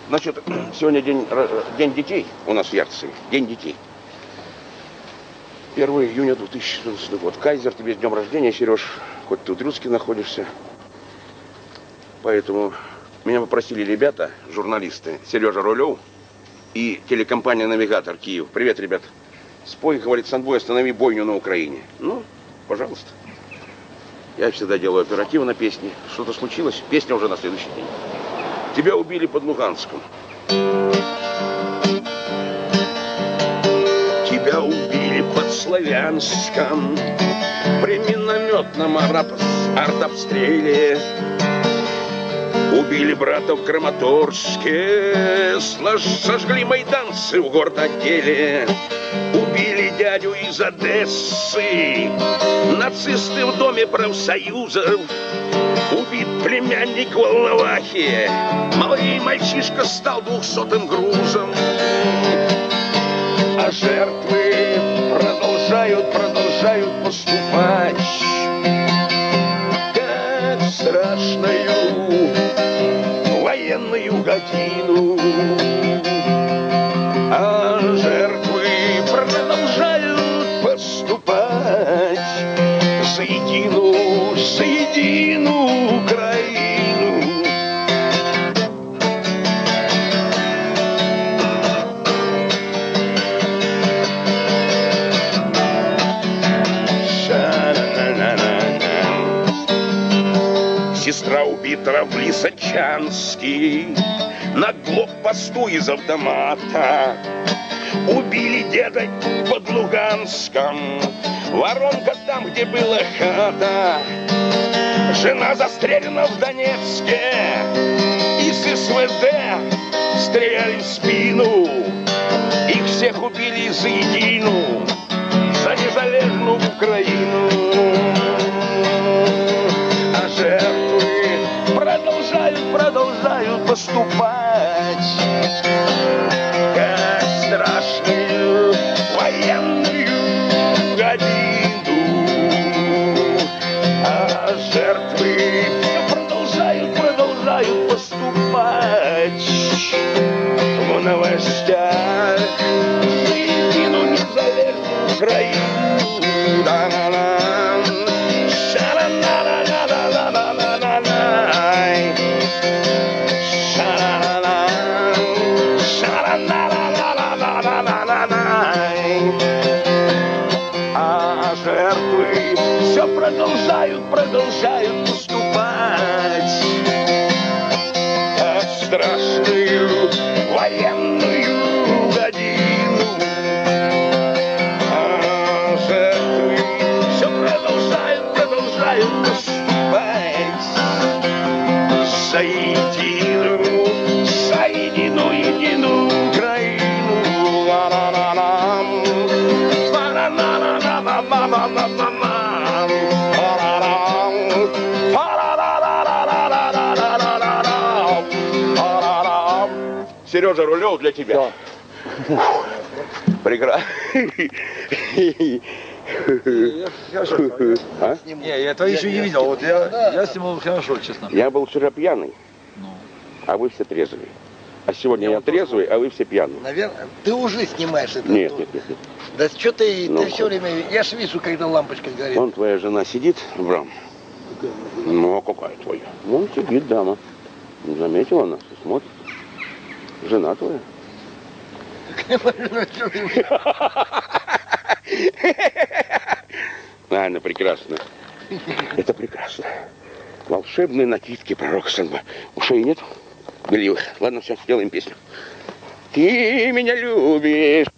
Значит, сегодня день детей у нас в Ярции. День детей. 1 июня 2014 год. Кайзер, тебе с днем рождения, Сереж. Хоть ты в Трюцке находишься. Поэтому меня попросили ребята, журналисты, Сережа Рулев и телекомпания «Навигатор» Киев. Привет, ребят. Спой, говорит, Санбой, останови бойню на Украине. Ну, пожалуйста. Я всегда делаю оперативно песни. Что-то случилось, песня уже на следующий день. Тебя убили под Луганском. Тебя убили под Славянском при минометном артобстреле. Убили брата в Краматорске, сожгли майданцы в гордоделе. Убили дядю из Одессы, нацисты в доме профсоюзов. Убит племянник в Волновахе, малый мальчишка стал 200-м грузом. А жертвы продолжают поступать, как в страшную военную годину. А жертвы продолжают поступать за единую Украину. Сестра убита в Лисачанске на блокпосту из автомата. Убили деда под Луганском, воронка там, где была хата. Жена застрелена в Донецке, из СВД стреляли в спину. Их всех убили за едину, за незалежную Украину. А жертвы продолжают поступать, как страшную военную годину. А жертвы продолжают поступать в новостях за единую незалежную Украину. А жертвы все продолжают поступать, как страшную военную годину. А жертвы все продолжают поступать за единую Украину. Сережа Рулев для тебя. Прекрасно. Не, я твои еще не видел. Вот я снимал хорошо, честно. Я был вчера пьяный, а вы все трезвые. А сегодня я трезвый, а вы все пьяные. Наверное, ты уже снимаешь это. Нет. Да что ты все время... Я ж вижу, когда лампочка горит. Вон твоя жена сидит, Брам. Ну, а какая твоя? Вон сидит дама. Заметила нас и смотрит. Жена твоя. Ладно, прекрасно. Это прекрасно. Волшебные накидки пророка Санба. Ушей нет? Беливых. Ладно, все, сделаем песню. Ты меня любишь.